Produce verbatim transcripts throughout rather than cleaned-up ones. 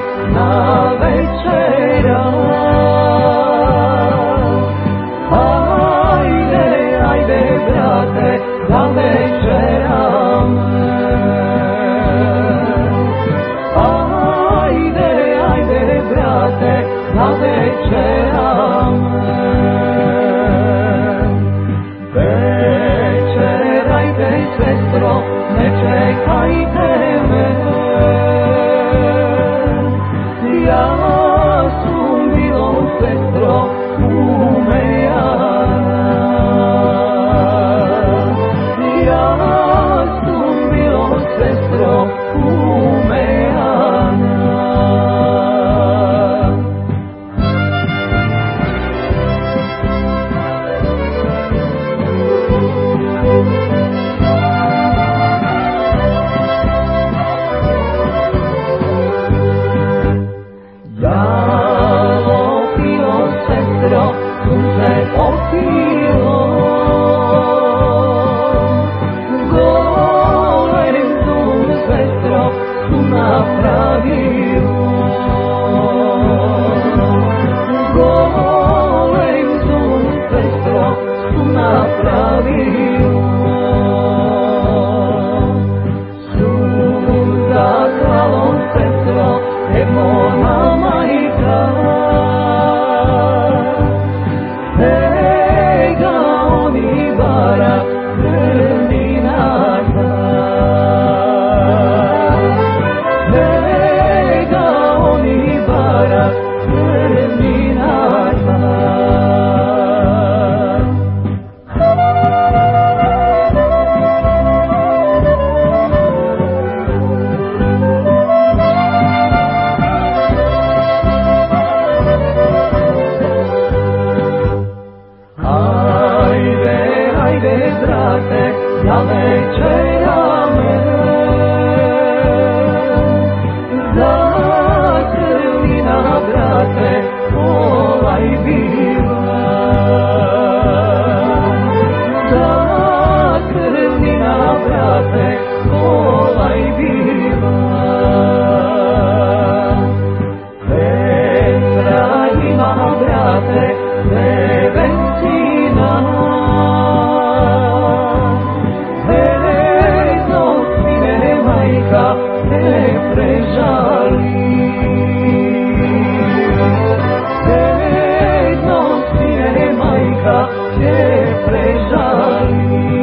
na večera. Ajde, ajde brate, da večeram. Ajde, ajde brate, da večeram. Večerajte sestro, ne čekajte me. Ja sam bilo sestro umejana. Ja sam bilo sestro umejana. Jalo pilo sestro, sunce opilo. Golem zum sestro su napravilo. Golem zum sestro su napravilo. Suza kralom sestro, demona majka. Svega oni bara krvinata. Svega oni bara krvinata. Ajde, ajde brate, da večerame. Za krvina brate, ovaj bila. Za krvina brate, ovaj bila. Sestra ima brate, Nevencina. Vedno sine majka ne prežali. Vedno sine majka ne prežali.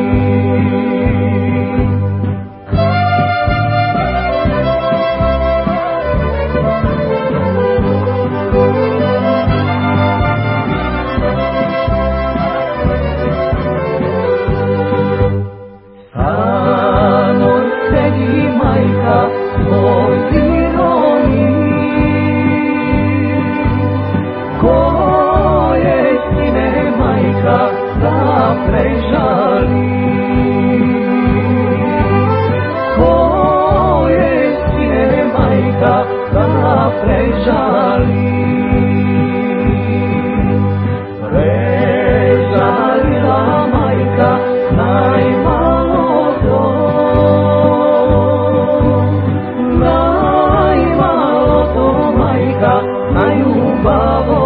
Sanoj sedi majka svoj siroji. Koje sine majka da prežali. Koje sine majka da prežali. Prežalila majka najmalo to. Najmalo to majka na ljubav